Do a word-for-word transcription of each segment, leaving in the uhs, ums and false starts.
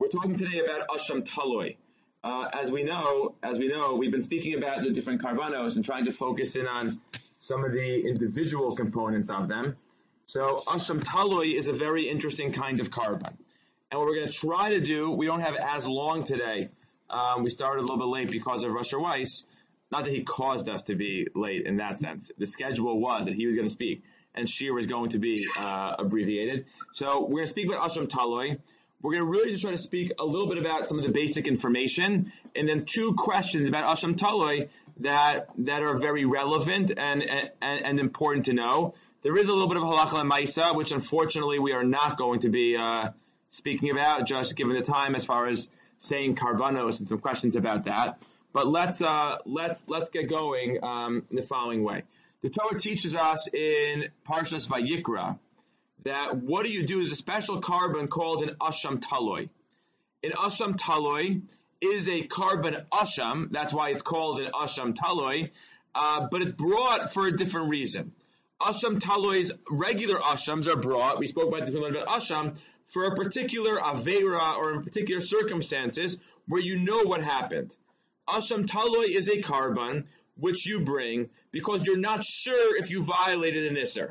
We're talking today about Asham Taloi. Uh, as we know, as we know, we've been speaking about the different karbanos and trying to focus in on some of the individual components of them. So Asham Taloi is a very interesting kind of karban. And what we're going to try to do, we don't have as long today. Um, we started a little bit late because of Rasher Weiss. Not that he caused us to be late in that sense. The schedule was that he was going to speak, and Shir was going to be uh, abbreviated. So we're going to speak about Asham Taloi. We're going to really just try to speak a little bit about some of the basic information, and then two questions about Asham Taloi that that are very relevant and, and and important to know. There is a little bit of halacha l'maisa, which unfortunately we are not going to be uh, speaking about, just given the time as far as saying karbanos and some questions about that. But let's uh, let's let's get going um, in the following way. The Torah teaches us in Parshas Vayikra that what do you do is a special karban called an Asham Taloi. An Asham Taloi is a karban Asham, that's why it's called an Asham Taloi, uh, but it's brought for a different reason. Asham Taloi's regular Ashams are brought, we spoke about this when we learned about Asham, for a particular Aveira or in particular circumstances where you know what happened. Asham Taloi is a karban which you bring because you're not sure if you violated an Isser.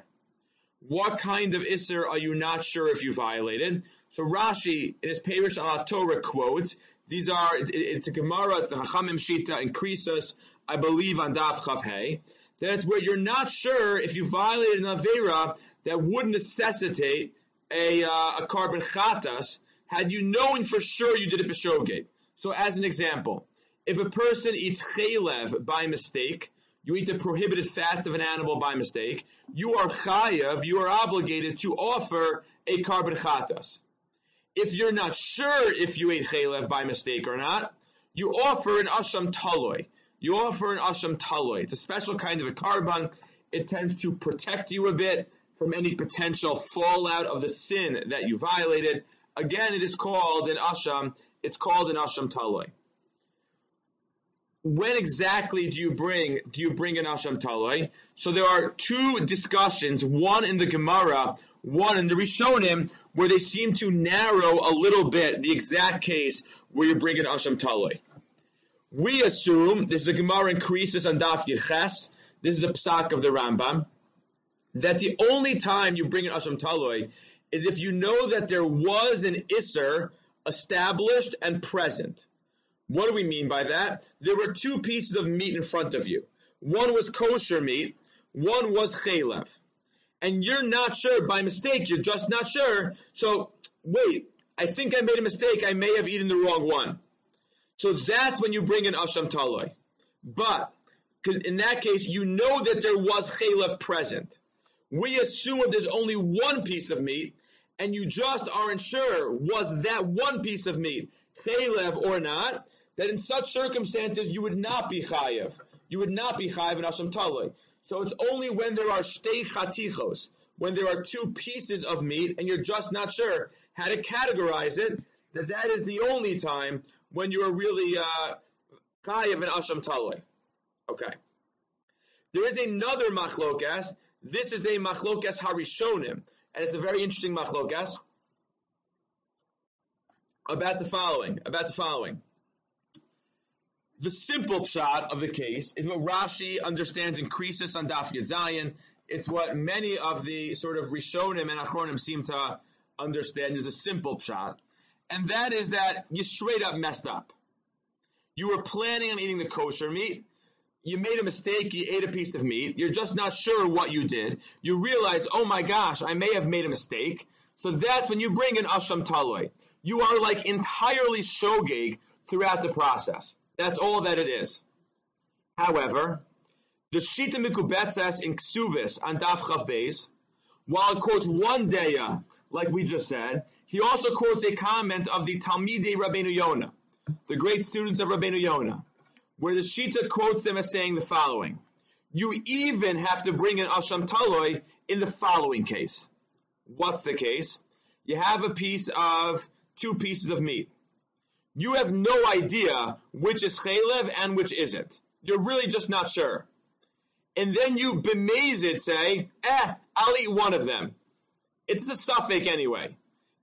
What kind of Isser are you not sure if you violated? So Rashi, in his Perish al Torah, quotes, these are, it, it's a Gemara, the Chachamim Shita in Krisos, I believe on Daf Chav Hey, that it's where you're not sure if you violated an Aveira that would necessitate a, uh, a karban chatas, had you known for sure you did it b'shogeg. So as an example, if a person eats chaylev by mistake, you eat the prohibited fats of an animal by mistake, you are chayav, you are obligated to offer a karban chatas. If you're not sure if you ate chaylev by mistake or not, you offer an asham taloi. You offer an asham taloi. It's a special kind of a karban. It tends to protect you a bit from any potential fallout of the sin that you violated. Again, it is called an asham. It's called an asham taloi. When exactly do you bring do you bring an Asham Taloi? So there are two discussions, one in the Gemara, one in the Rishonim, where they seem to narrow a little bit the exact case where you bring an Asham Taloi. We assume, this is a Gemara in Krisos on Daf Yirches, this is the Psak of the Rambam, that the only time you bring an Asham Taloi is if you know that there was an Isser established and present. What do we mean by that? There were two pieces of meat in front of you. One was kosher meat, one was chaylev. And you're not sure, by mistake, you're just not sure. So, wait, I think I made a mistake, I may have eaten the wrong one. So that's when you bring an Asham Taloi. But, in that case, you know that there was chaylev present. We assume there's only one piece of meat, and you just aren't sure, was that one piece of meat chaylev or not, that in such circumstances you would not be chayev. You would not be chayev in Asham Taloi. So it's only when there are shtei chatichos, when there are two pieces of meat, and you're just not sure how to categorize it, that that is the only time when you are really uh, chayev in Asham Taloi. Okay. There is another machlokas. This is a machlokas harishonim, and it's a very interesting machlokas. About the following, about the following. The simple pshat of the case is what Rashi understands in Krisos on Daf Yud Zayin. It's what many of the sort of Rishonim and Achronim seem to understand is a simple pshat. And that is that you straight up messed up. You were planning on eating the kosher meat. You made a mistake, you ate a piece of meat. You're just not sure what you did. You realize, oh my gosh, I may have made a mistake. So that's when you bring in Asham Taloi. You are like entirely shogeg throughout the process. That's all that it is. However, the Shita Mikubetzes in Ksubis on Daf Chav Beis, while it quotes one deya, like we just said, he also quotes a comment of the Talmidei Rabbeinu Yonah, the great students of Rabbeinu Yonah, where the Shita quotes them as saying the following. You even have to bring in Asham Taloi in the following case. What's the case? You have a piece of, two pieces of meat. You have no idea which is chaylev and which isn't. You're really just not sure. And then you bemazed say, eh, I'll eat one of them. It's a suffix anyway.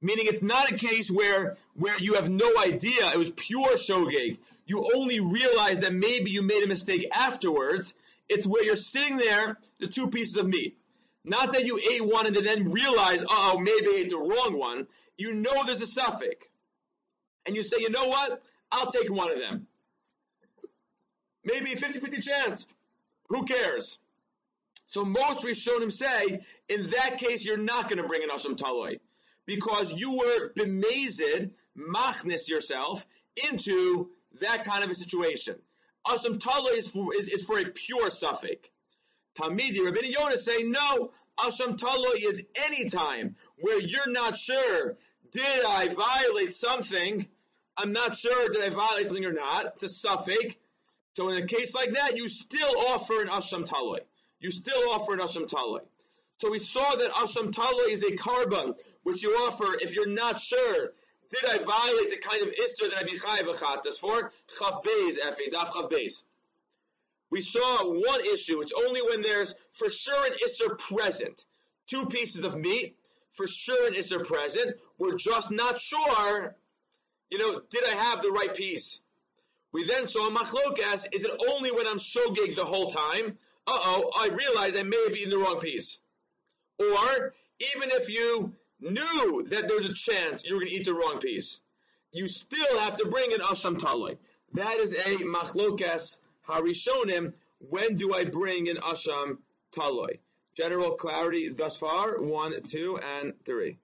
Meaning it's not a case where, where you have no idea, it was pure shogeg. You only realize that maybe you made a mistake afterwards. It's where you're sitting there, the two pieces of meat. Not that you ate one and then realize, uh-oh, maybe I ate the wrong one. You know there's a suffix. And you say, you know what? I'll take one of them. Maybe a fifty-fifty chance. Who cares? So most Rishonim say, in that case, you're not going to bring an Asham Taloi. Because you were bemazed, machnis yourself, into that kind of a situation. Asham Taloi is for, is, is for a pure suffix. Tamidi, Rabbeinu Yonah say, no, Asham Taloi is any time where you're not sure, did I violate something? I'm not sure, did I violate something or not? It's a suffix. So in a case like that, you still offer an Asham Taloi. You still offer an Asham Taloi. So we saw that Asham Taloi is a carbon, which you offer if you're not sure, did I violate the kind of Isser that I be Chayav Achatas for? Chav Beis, Efi, Daf Chav Beis. We saw one issue, it's only when there's for sure an Isser present. Two pieces of meat, for sure an Isser present. We're just not sure, you know, did I have the right piece? We then saw Machlokas, is it only when I'm shogeg the whole time? Uh-oh, I realize I may have eaten the wrong piece. Or, even if you knew that there was a chance you were going to eat the wrong piece, you still have to bring an Asham Taloi. That is a Machlokas Harishonim. When do I bring an Asham Taloi? General clarity thus far, one, two, and three.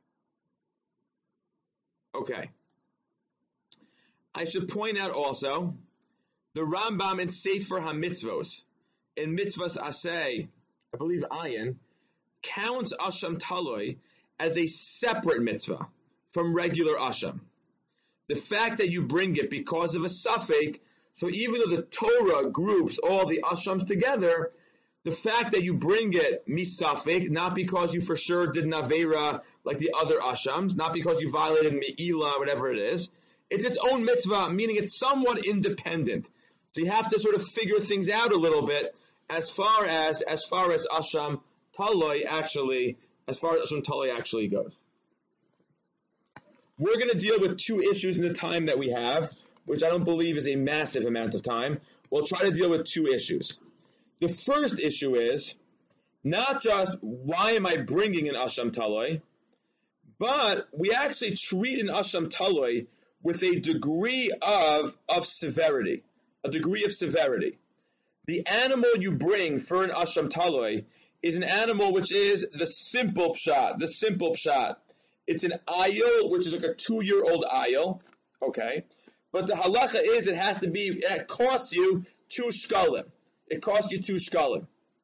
Okay. I should point out also, the Rambam in Sefer HaMitzvos, in Mitzvahs Aseh, I believe Ayin, counts Asham Taloi as a separate mitzvah from regular Asham. The fact that you bring it because of a suffix, so even though the Torah groups all the Ashams together, the fact that you bring it misafik, not because you for sure did Navera like the other Ashams, not because you violated Me'ilah, whatever it is, it's its own mitzvah, meaning it's somewhat independent. So you have to sort of figure things out a little bit as far as as far as Asham Taloi actually, as far as Asham Taloi actually goes. We're going to deal with two issues in the time that we have, which I don't believe is a massive amount of time. We'll try to deal with two issues. The first issue is not just why am I bringing an Asham Taloi, but we actually treat an Asham Taloi with a degree of, of severity, a degree of severity. The animal you bring for an Asham Taloi is an animal which is the simple pshat, the simple pshat. It's an ayil, which is like a two-year-old ayil, okay? But the halacha is it has to be, it costs you two shkalim. It costs you two shkalim.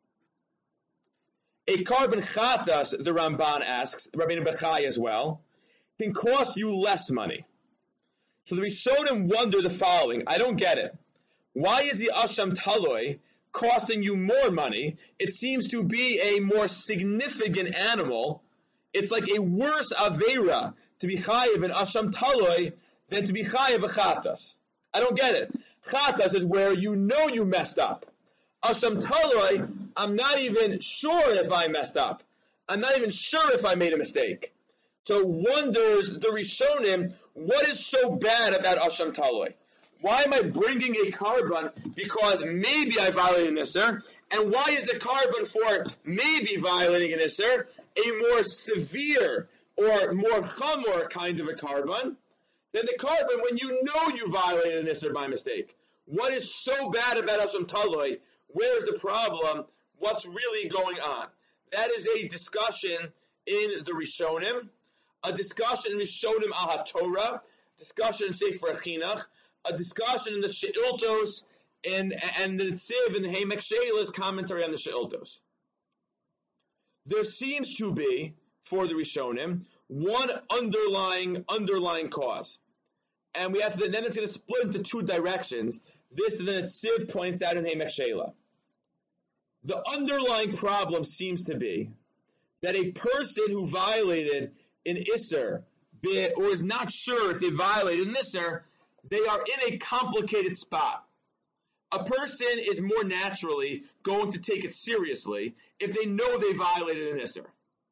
A carbon chatas, the Ramban asks, Rabbeinu Bechai as well, can cost you less money. So the Rishonim wonder the following. I don't get it. Why is the Asham Taloi costing you more money? It seems to be a more significant animal. It's like a worse Aveira to be chayiv an Asham Taloi than to be chayiv a Chatas. I don't get it. Chatas is where you know you messed up. Asham Taloi, I'm not even sure if I messed up. I'm not even sure if I made a mistake. So wonders the Rishonim, what is so bad about Asham Taloi? Why am I bringing a carbon because maybe I violated an Isser? And why is a carbon for maybe violating an Isser a more severe or more chamor kind of a carbon than the carbon when you know you violated an Isser by mistake? What is so bad about Asham Taloi? Where's the problem? What's really going on? That is a discussion in the Rishonim, a discussion in Rishonim al HaTorah, discussion in Sefer Chinuch, a discussion in the She'iltos, and, and the Tziv and Heimek Sheila's commentary on the She'iltos. There seems to be, for the Rishonim, one underlying underlying cause. And we have to, then it's going to split into two directions. This then Tziv points out in Heimek Sheila. The underlying problem seems to be that a person who violated an Isser, or is not sure if they violated an Isser, they are in a complicated spot. A person is more naturally going to take it seriously if they know they violated an Isser.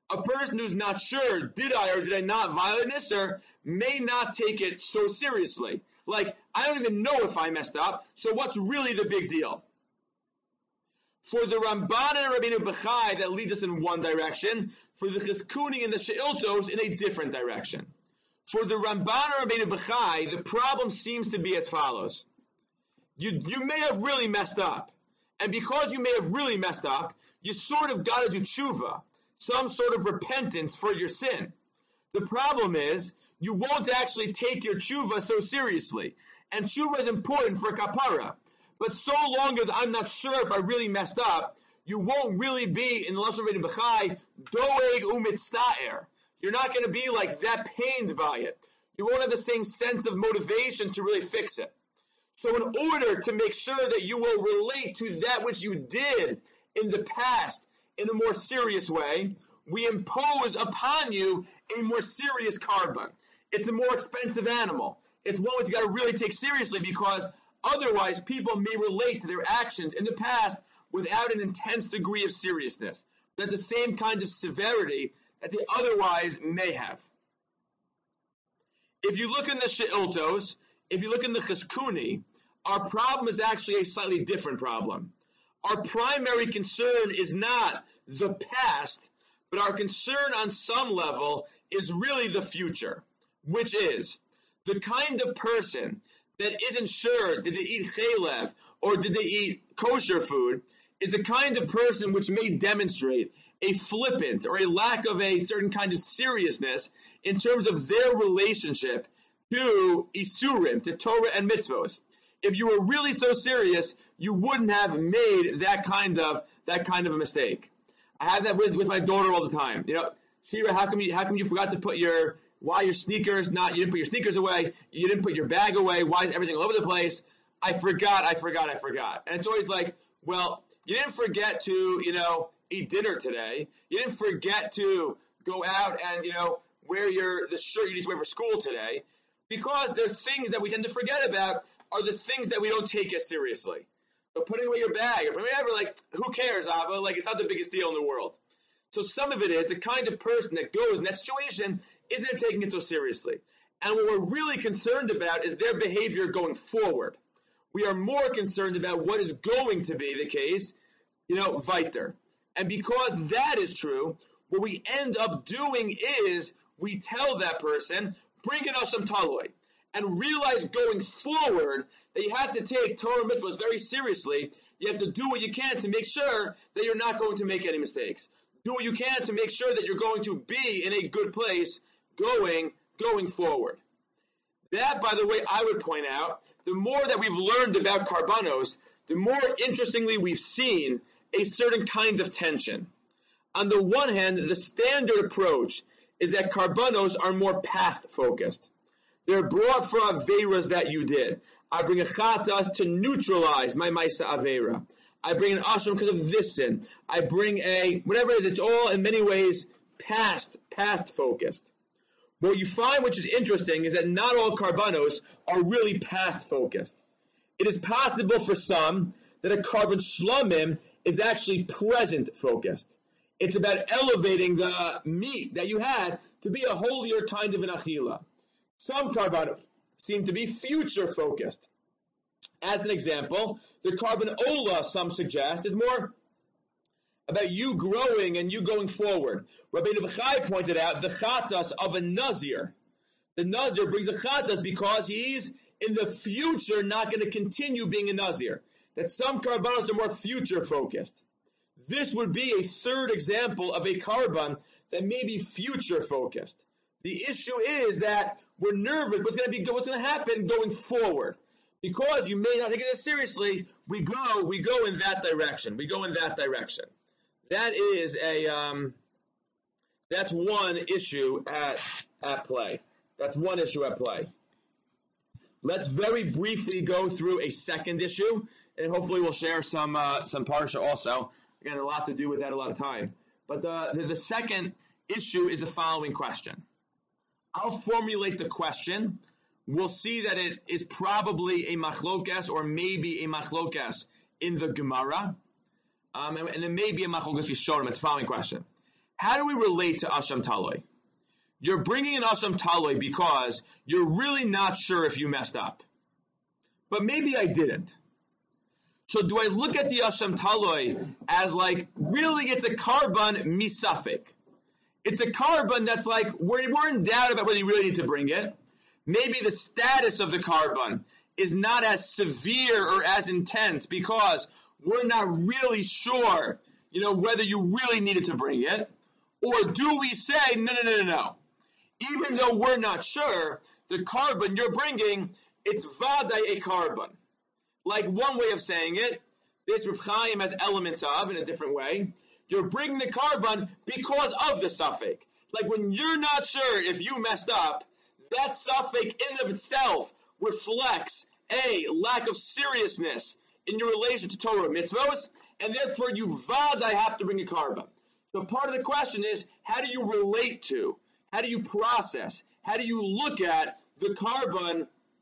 A person who's not sure, did I or did I not violate Nisr, may not take it so seriously. Like, I don't even know if I messed up, so what's really the big deal? For the Ramban and Rabbeinu Bechai, that leads us in one direction. For the Chizkuni and the She'iltos, in a different direction. For the Ramban and Rabbeinu Bechai, the problem seems to be as follows. You, you may have really messed up. And because you may have really messed up, you sort of got to do tshuva, some sort of repentance for your sin. The problem is, you won't actually take your tshuva so seriously. And tshuva is important for kapara. But so long as I'm not sure if I really messed up, you won't really be, in the Lashon Rabbeinu Bechai, doeg umitzta'er. You're not going to be like that pained by it. You won't have the same sense of motivation to really fix it. So in order to make sure that you will relate to that which you did in the past in a more serious way, we impose upon you a more serious carbon. It's a more expensive animal. It's one which you got to really take seriously, because otherwise people may relate to their actions in the past without an intense degree of seriousness, but the same kind of severity that they otherwise may have. If you look in the She'iltos, if you look in the Chizkuni, our problem is actually a slightly different problem. Our primary concern is not the past, but our concern on some level is really the future, which is the kind of person that isn't sure did they eat chaylev or did they eat kosher food is a kind of person which may demonstrate a flippant or a lack of a certain kind of seriousness in terms of their relationship to Isurim, to Torah and mitzvos. If you were really so serious, you wouldn't have made that kind of that kind of a mistake. I have that with, with my daughter all the time. You know, Shira, how come you how come you forgot to put your why your sneakers not you didn't put your sneakers away, you didn't put your bag away, why is everything all over the place? I forgot, I forgot, I forgot. And it's always like, well, you didn't forget to, you know, eat dinner today. You didn't forget to go out and, you know, wear your the shirt you need to wear for school today. Because the things that we tend to forget about are the things that we don't take as seriously. So putting away your bag, or whatever, like, who cares, Abba? Like, it's not the biggest deal in the world. So some of it is the kind of person that goes in that situation isn't taking it so seriously. And what we're really concerned about is their behavior going forward. We are more concerned about what is going to be the case, you know, weiter. And because that is true, what we end up doing is we tell that person, bring in us some taloi, and realize going forward that you have to take Torah mitzvahs very seriously. You have to do what you can to make sure that you're not going to make any mistakes. Do what you can to make sure that you're going to be in a good place going, going forward. That, by the way, I would point out, the more that we've learned about karbanos, the more interestingly we've seen a certain kind of tension. On the one hand, the standard approach is that karbanos are more past focused. They're brought for averas that you did. I bring a chatas to neutralize my maisa avera. I bring an ashram because of this sin. I bring a, whatever it is, it's all in many ways past, past focused. What you find, which is interesting, is that not all karbanos are really past focused. It is possible for some that a karban shlamim is actually present focused. It's about elevating the meat that you had to be a holier kind of an achila. Some karbanos seem to be future focused. As an example, the karban ola, some suggest, is more about you growing and you going forward. Rabbeinu Bechai pointed out the chatas of a nazir. The nazir brings a chatas because he's in the future not going to continue being a nazir. That some karbanos are more future focused. This would be a third example of a karban that may be future focused. The issue is that we're nervous. What's going to be? What's going to happen going forward? Because you may not take it as seriously. We go. We go in that direction. We go in that direction. That is a. Um, that's one issue at at play. That's one issue at play. Let's very briefly go through a second issue, and hopefully we'll share some uh, some parsha also. Again, a lot to do with that, a lot of time. But the, the, the second issue is the following question. I'll formulate the question. We'll see that it is probably a machlokas or maybe a machlokas in the Gemara. Um, and, and it may be a machlokas Rishonim. It's the following question. how do we relate to Asham Taloi? You're bringing an Asham Taloi because you're really not sure if you messed up. But maybe I didn't. So do I look at the Asham Taloi as like, really it's a karban misafik? It's a karban that's like, we're, we're in doubt about whether you really need to bring it. Maybe the status of the karban is not as severe or as intense because we're not really sure, you know, whether you really needed to bring it. Or do we say, no, no, no, no, no. Even though we're not sure, the karban you're bringing, it's vaday a karban. Like one way of saying it, this Reb Chaim has elements of in a different way. You're bringing the karban because of the suffix. Like when you're not sure if you messed up, that suffix in and of itself reflects a lack of seriousness in your relation to Torah mitzvos, and therefore you vaday have to bring a karban. So part of the question is, how do you relate to, how do you process, how do you look at the karban,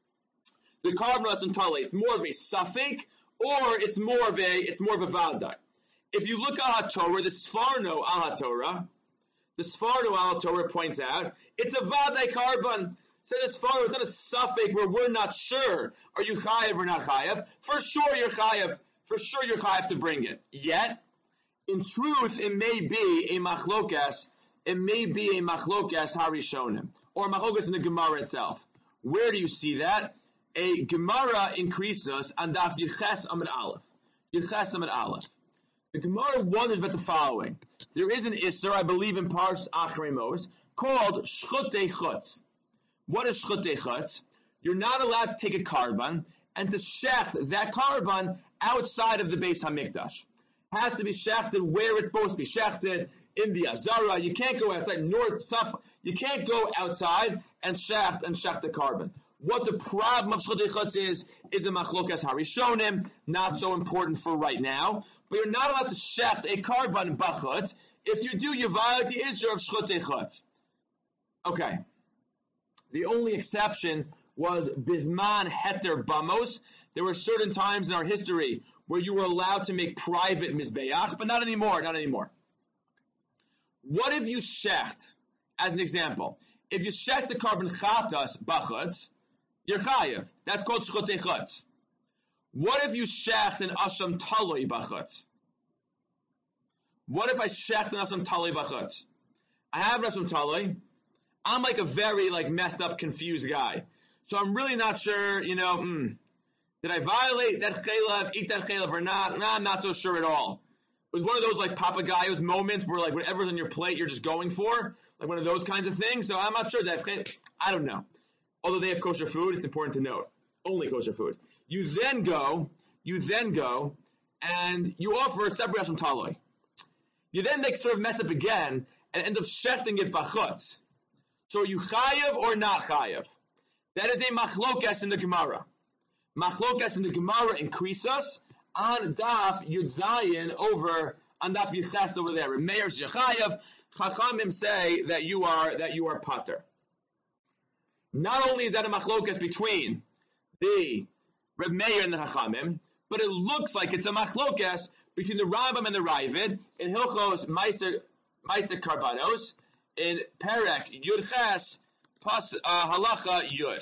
the karban Asham Taloi? It's more of a suffix, or it's more of a, it's more of a vaday. If you look at HaTorah, the Sfarno al HaTorah, the Sfarno al HaTorah points out, it's a vaday karban. So this Sfarno, it's not a suffix where we're not sure, are you chayav or not chayav? For sure you're chayav, for sure you're chayav to bring it. Yet, in truth, it may be a machlokas, it may be a machlokas harishonim, or a machlokas in the Gemara itself. Where do you see that? A Gemara increases on daf Yiches Amid Aleph. Yiches Amid Aleph. The Gemara wonders about the following. There is an Isser, I believe in Parsh Achrei Mos, called Shchutei Chutz. What is Shchutei Chutz? You're not allowed to take a karban and to shecht that karban outside of the Beis HaMikdash. Has to be shechted where it's supposed to be shechted, in the Azara. You can't go outside, north, south. You can't go outside and shecht and shecht the karban. What the problem of Shchutei Chutz is, is a machlokas harishonim, not so important for right now. But you're not allowed to shecht a karban bachutz. If you do, you violate the issue of Shchutei Chutz. Okay. The only exception was Bisman Heter Bamos. There were certain times in our history where you were allowed to make private mizbeach, but not anymore, not anymore. What if you shecht, as an example, if you shecht the karban chatas bachutz, you're chayiv. That's called Shchutei Chutz. What if you shecht an Asham Taloi bachutz? What if I shecht an Asham Taloi bachutz? I have an Asham Taloi. I'm like a very like messed up, confused guy. So I'm really not sure, you know, mm, did I violate that chaylev, eat that chaylev or not? Nah, I'm not so sure at all. It was one of those like papagayos moments where like whatever's on your plate you're just going for, like one of those kinds of things. So I'm not sure that I don't know. Although they have kosher food, it's important to note. Only kosher food. You then go, you then go, and you offer a separate Asham Taloi. You then like sort of mess up again and end up shechting it bachutz. So are you chayav or not chayav? That is a machlokas in the Gemara. Machlokas in the Gemara increases on daf Yud Zayin over on daf Yiches over there. Meir Shechayav, Chachamim say that you are that you are pater. Not only is that a machlokas between the Reb Meir and the Chachamim, but it looks like it's a machlokas between the Rambam and the Ravid in Hilchos Meiser Meiser Karbanos in Perek Yud Ches Pas uh, Halacha Yud.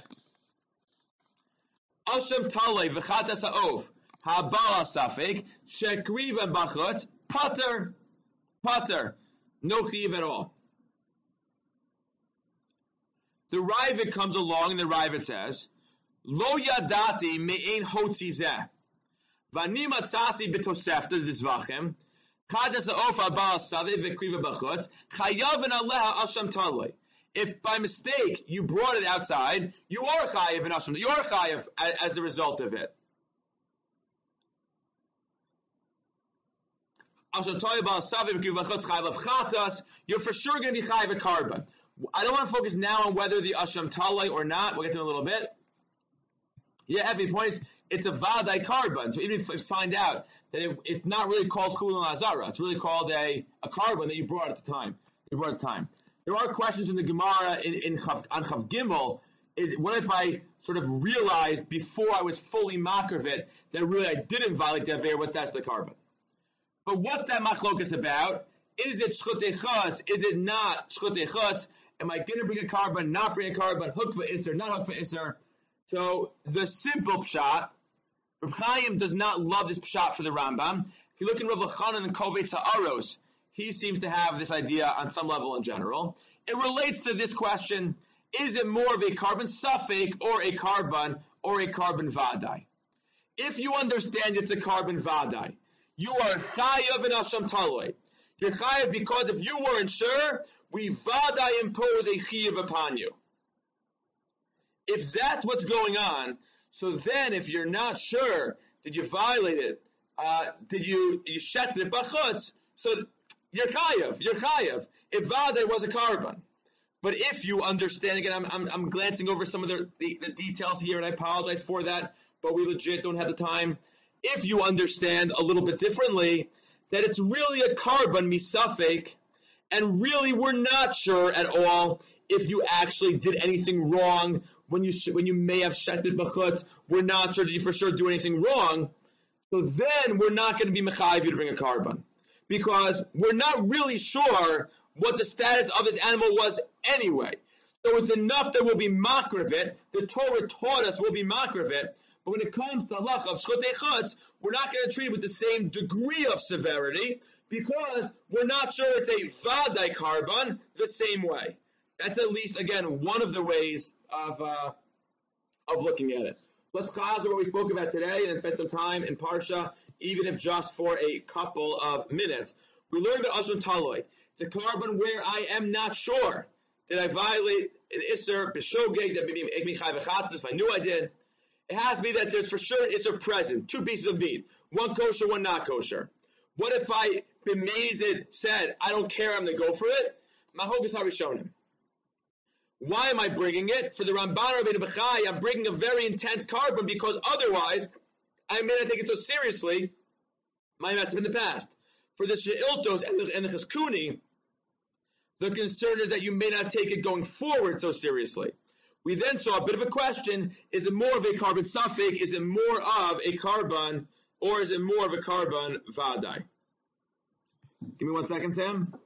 Asham Taloi v'chatas ha'ov ha'bala safek shekriva bachutz pater pater no chiv at all. The Ravid comes along and the Ravid says, Lo yadati me'ein hotzi zeh v'ani matzasi b'tosefta d'zvachem chatas ha'ov ha'bala safek v'kriva bachutz chayav aleha asham taloi. If by mistake you brought it outside, you are chayiv and asham. You are chayiv as a result of it. You're for sure going to be chayiv a karban. I don't want to focus now on whether the asham taloi or not. We'll get to it in a little bit. Yeah, every point is it's a vaday karban. So even if you find out that it, it's not really called chulin azara, it's really called a a karban that you brought at the time. You brought at the time. There are questions in the Gemara in, in Chav, on Chav Gimel. Is what if I sort of realized before I was fully makar of it that really I didn't violate the Aveir, what's that's the carbon? But what's that machlokas about? Is it shchutei chutz? Is it not shchutei chutz? Am I going to bring a carbon, not bring a carbon, hukva iser, not hukva iser? So the simple pshat, Reb Chaim does not love this pshat for the Rambam. If you look in Rav Elchanan and Kovetz Ha'aros, he seems to have this idea on some level in general. It relates to this question, is it more of a carbon suffix or a carbon or a carbon vadai? If you understand it's a carbon vadai, you are chayav in Asham Taloi. You're chayav because if you weren't sure, we vadai impose a chayav upon you. If that's what's going on, so then if you're not sure, did you violate it? Uh, did you, you shet it b'chutz? So you're chayav, you're chayav. If vadai was a carbon. But if you understand, again, I'm, I'm, I'm glancing over some of the, the, the details here, and I apologize for that, but we legit don't have the time. If you understand a little bit differently, that it's really a carbon misafek, and really we're not sure at all if you actually did anything wrong when you sh- when you may have shetet b'chutz. We're not sure, did you for sure do anything wrong? So then we're not going to be mechayiv you to bring a carbon, because we're not really sure what the status of this animal was anyway. So it's enough that we'll be makar of it. The Torah taught us we'll be makar of it. But when it comes to halacha of shchutei chutz, we're not going to treat it with the same degree of severity because we're not sure it's a vadai carbon the same way. That's at least, again, one of the ways of uh, of looking at it. Let's chazer what we spoke about today and spend some time in Parsha, even if just for a couple of minutes. We learned about Asham Taloi. It's a carbon where I am not sure. Did I violate an Isser, B'shogeg, that maybe make me chai v'chatas, if I knew I did? It has to be that there's for sure an Isser present. Two pieces of meat. One kosher, one not kosher. What if I, b'mezid, said, I don't care, I'm going to go for it? Mahogas HaRishonim. Why am I bringing it? For the Ramban Rabbeinu Bechai, I'm bringing a very intense carbon because otherwise, I may not take it so seriously. My mess in the past. For the She'iltos and the, and the Cheskuni, the concern is that you may not take it going forward so seriously. We then saw a bit of a question, is it more of a carbon suffix, is it more of a carbon, or is it more of a carbon vadai? Give me one second, Sam.